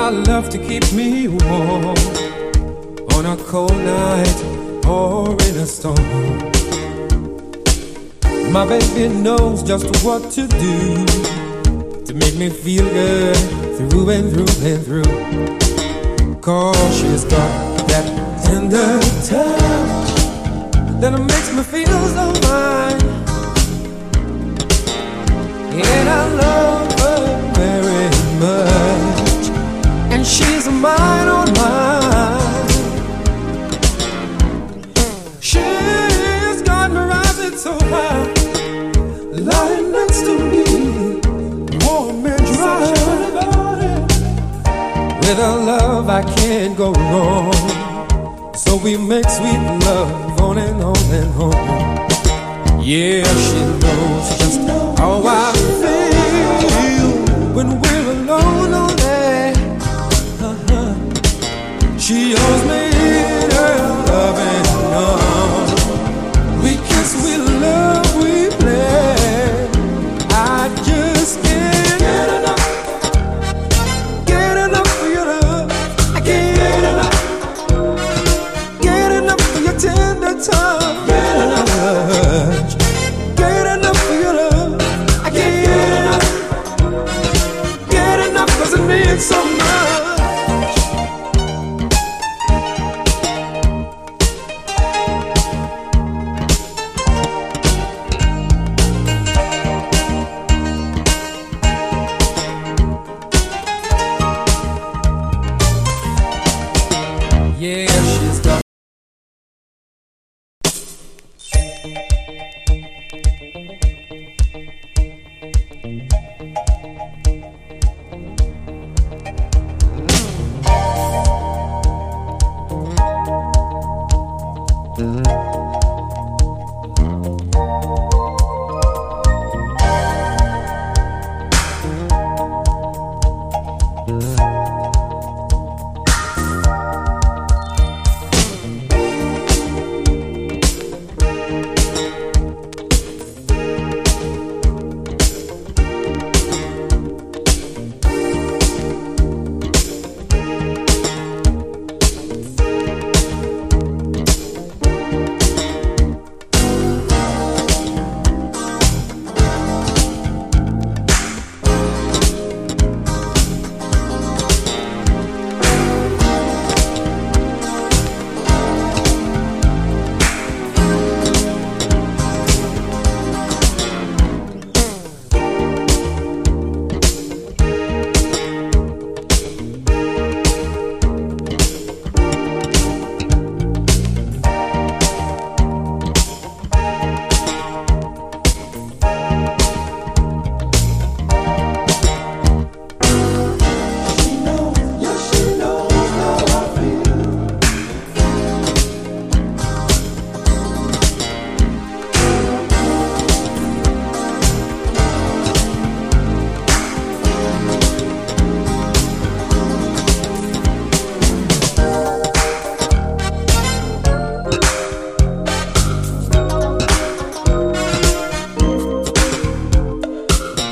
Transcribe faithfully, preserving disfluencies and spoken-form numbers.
my love to keep me warm on a cold night or in a storm. My baby knows just what to do to make me feel good through and through and through. 'Cause she's got that tender touch that makes me feel so fine. And I love her very much, and she's mine on mine. She's got me rising so high, lying next to me, warm and dry. With her love I can't go wrong, so we make sweet love on and on and on. Yeah, she knows just